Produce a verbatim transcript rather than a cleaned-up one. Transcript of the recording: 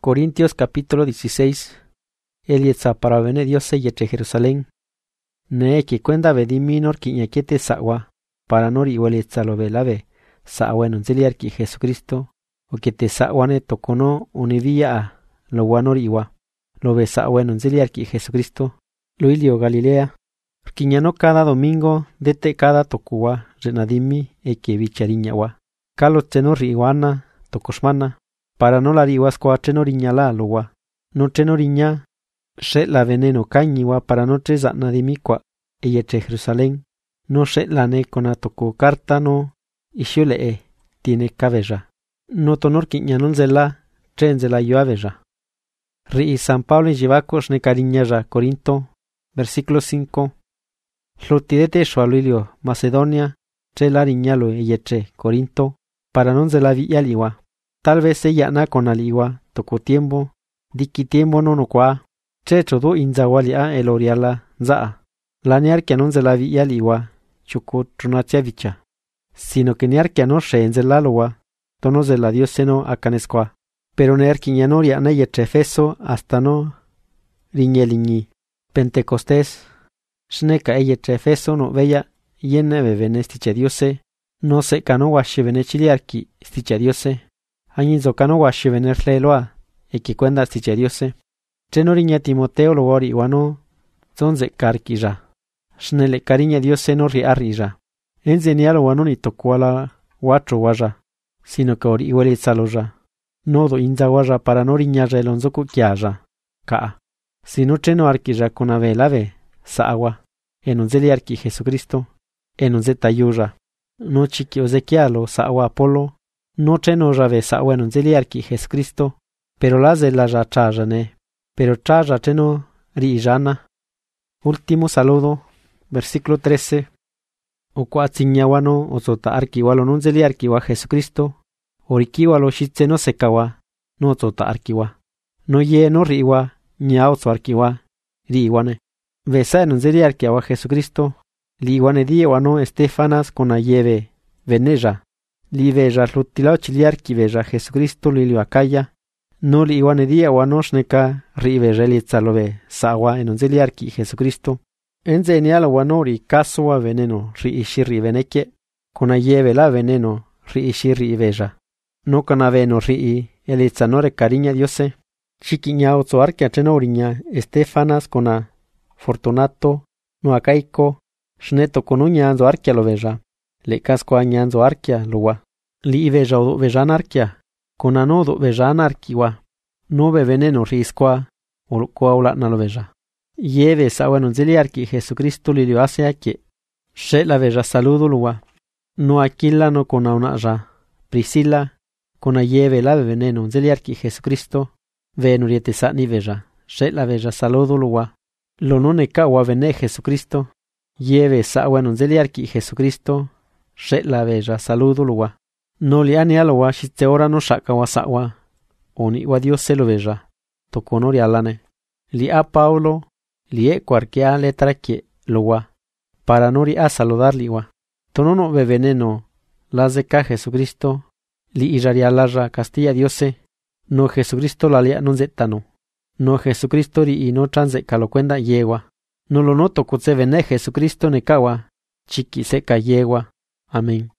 Corintios capítulo dieciséis. Elietza para vene Dios yetre Jerusalén. Ne que cuenda vedi minor quiñaquete sawa, para nori elietza lo velave, sawa en unceliar ki Jesucristo, o que te sawane tocono univia a, lo guanori iwa, lo ve sawa en unceliar ki Jesucristo, lo ilio Galilea, quiñano cada domingo, dete cada tocuwa, renadimi, e que bichariñawa, calo tenori iwana, tocosmana, para no la rihuascoa trenoriña la lowa, no trenoriña, she la veneno cañiwa para no trezana de miqua, ella tre Jerusalén, no she la ne con toco carta no, y shule e, tiene cabella, no tonor quiñanon zela, trenzela yo aveja. Ri San Pablo llevacos ne cariñaya Corinto, versículo cinco. Flotidete shualuilio Macedonia, tre la riñalo ella tre Corinto, para non zela vialiwa. Tal vez ella na con aliwa, tocó tiempo, diki tiempo no no qua, che chodo inzawalia el oriala, zaa. La niarquia non se la vi aliwa, chuko trunachiavicha. Sino que niarquia no she en zelalowa, tono de la dioseno acanesqua. Pero niarquiñanoria na yetrefeso hasta no riñeliñi. Pentecostés, shneka ella trefeso no veya, yene bebene stiche diose, no se cano washe venechiliarki stiche diose. Añizo cano washe venerleloa, e que cuenda stiche diose. Trenoriña Timoteo lo ori wano, zonze karkija. Shnele cariña diose no ri arrija. Enzenialo wano ni tokuala watro waja, sino que ori iguali saloja. Nodo inza waja para no riñaja elonzoku kiaja. Ka. Sino treno arkija con ave lave, saawa. Enonzeli arki Jesucristo. Enonze tayuja. No chiqui ozequialo saawa Apolo. No treno rave saawa enonzeli arki Jesucristo. Pero las de la rachaja ne. Pero traja treno riijana. Último saludo. Versículo trece. O cuatziñawano o zota arquiwalo nunzeli arquiwa Jesucristo. Oriquiwalo shitzeno sekawa. No zota arquiwa. No ye no riwa. Ñao zo arquiwa. Riwane. Vesa nunzeli arquiwa Jesucristo. Liwane diewano Estefanas con ayeve. Veneja. Liveja lutilao chiliarqui veja Jesucristo lilio acaya. No li iwane dia wanoshneka rive relitzalove sawa enonzeliarki Jesucristo. Enzenial wanori kaswa veneno ri ishiri veneke. Con ayeve la veneno ri ishiri veja. No canaveno ri elitzanore cariña diose. Chiquiñao zoarkia tenoriña Estefanas con a Fortunato no acaico. Shneto con uñanzo arquia lo veja. Le casco añanzo arquia luwa. Li veja o vejan arquia. Con anodo veja anarquiwa, no be veneno risqua, o cuaula na lo veja. Yeve sawa nonzeliarki Jesucristo lilio hace que, she la veja saludo lua, no aquila no con aunaja, Priscila, con a yeve la veneno nonzeliarki Jesucristo, venuriete sa ni veja, she la veja saludo lua, lo no ne kawa vene Jesucristo, yeve sawa nonzeliarki Jesucristo, she la veja saludo lua. No li anialowa shitse ora no shaka wa sawa. Oni wa Dios se lo veja. Tokonori alane. Li a Paulo. Li e cuarquea letra que lo wa. Para nori a saludarli wa. Tonono be veneno. Las de ca Jesucristo. Li iraria larra Castilla Diose. No Jesucristo la lia non zetano. No Jesucristo ri y no transe calocuenda yegua. No lo noto kutse vene Jesucristo ne kawa. Chiqui seca yegua. Amén.